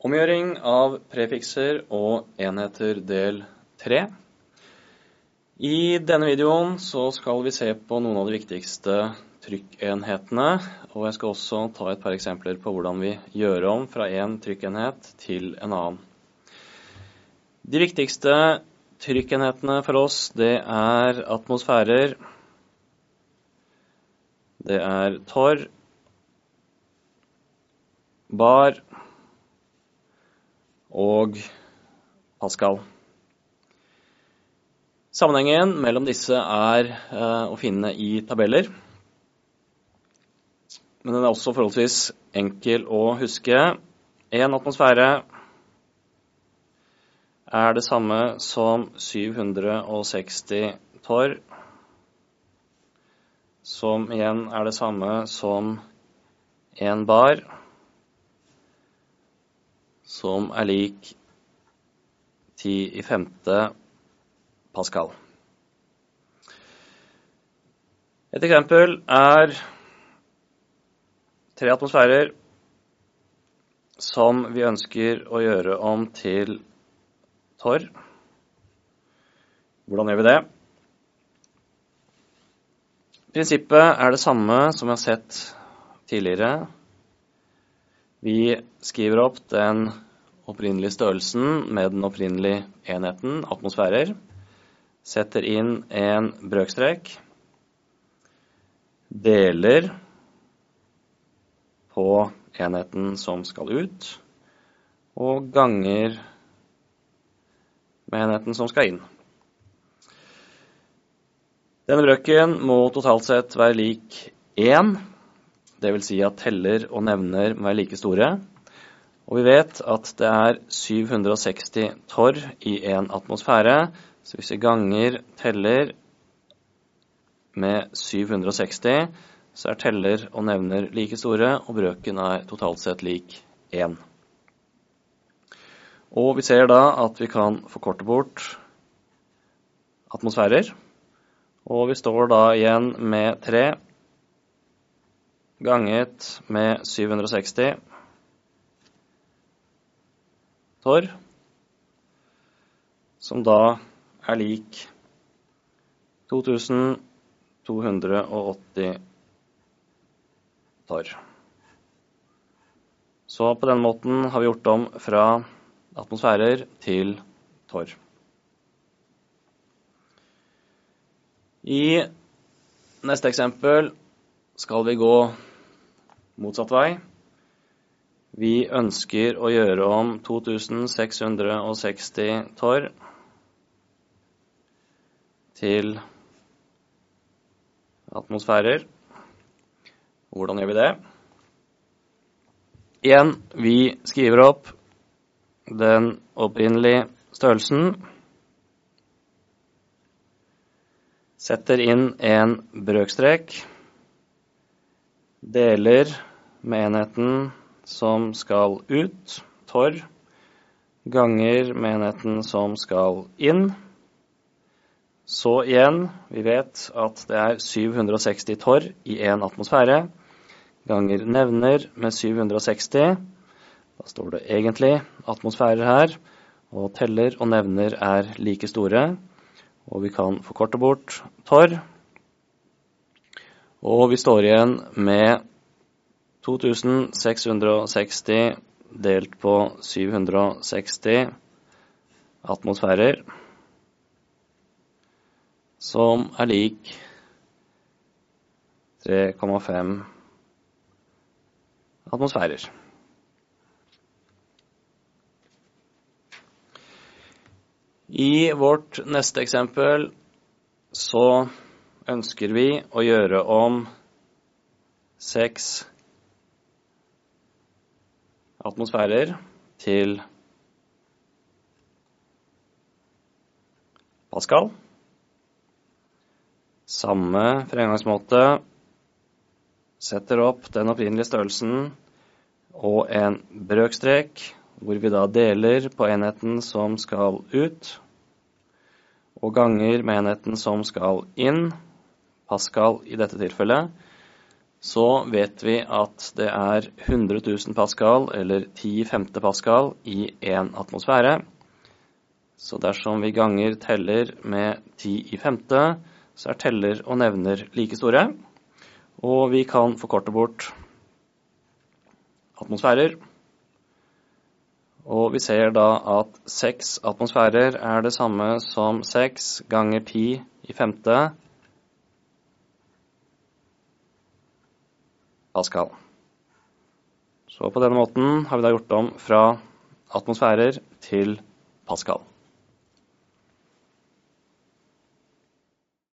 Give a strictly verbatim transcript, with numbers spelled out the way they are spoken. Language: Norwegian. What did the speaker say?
Omgjøring av prefikser og enheter del tre. I denne videoen så skal vi se på noen av de viktigste trykkenhetene, og jeg skal også ta et par eksempler på hvordan vi gjør om fra en trykkenhet til en annen. De viktigste trykkenhetene for oss, det er atmosfærer, det er torr, bar og Pascal. Sammenhengen mellom disse er eh, å finne i tabeller, men den er også forholdsvis enkel å huske. En atmosfære er det samme som syv hundre seksti torr, som igjen er det samme som en bar, som er lik ti i femte Pascal. Et eksempel er tre atmosfærer som vi ønsker å gjøre om til torr. Hvordan gjør vi det? Prinsippet er det samme som vi har sett tidligere. Vi skriver opp den opprinnelige størrelsen med den opprinnelige enheten, atmosfærer, setter inn en brøkstrek, deler på enheten som skal ut, og ganger med enheten som skal inn. Denne brøken må totalt sett være lik én, det vil si at teller og nevner må være like store. Og vi vet at det er syv hundre seksti torr i en atmosfære, så hvis vi ganger teller med syv hundre seksti, så er teller og nevner like store, og brøken er totalt sett lik én. Og vi ser da at vi kan forkorte bort atmosfærer, og vi står da igjen med tre ganget med syv hundre seksti torr, som da er lik to tusen to hundre åtti torr. Så på den måten har vi gjort om fra atmosfærer til torr. I neste eksempel skal vi gå motsatt vei. Vi ønsker å gjøre om to tusen seks hundre seksti torr til atmosfærer. Hvordan gjør vi det? Igjen, vi skriver opp den opprinnelige størrelsen, setter inn en brøkstrek, deler med enheten som skal ut, torr, ganger med enheten som skal inn. Så igjen, vi vet at det er syv hundre seksti torr i en atmosfære, ganger nevner med syv hundre seksti. Da står det egentlig atmosfærer her, og teller og nevner er like store, og vi kan forkorte bort torr. Og vi står igjen med to tusen seks hundre seksti delt på syv hundre seksti atmosfærer, som er lik tre komma fem atmosfærer. I vårt neste eksempel så ønsker vi å gjøre om seks atmosfærer til Pascal. Samme fremgangsmåte, setter opp den opprinnelige størrelsen og en brøkstrek, hvor vi da deler på enheten som skal ut, og ganger med enheten som skal inn, Pascal i dette tilfellet, så vet vi at det er hundre tusen pascal, eller ti femte pascal, i en atmosfære. Så dersom vi ganger teller med ti i femte, så er teller og nevner like store. Og vi kan forkorte bort atmosfærer. Og vi ser da at seks atmosfærer er det samme som seks ganger ti i femte pascal. Så på denne måten har vi da gjort om fra atmosfærer til pascal.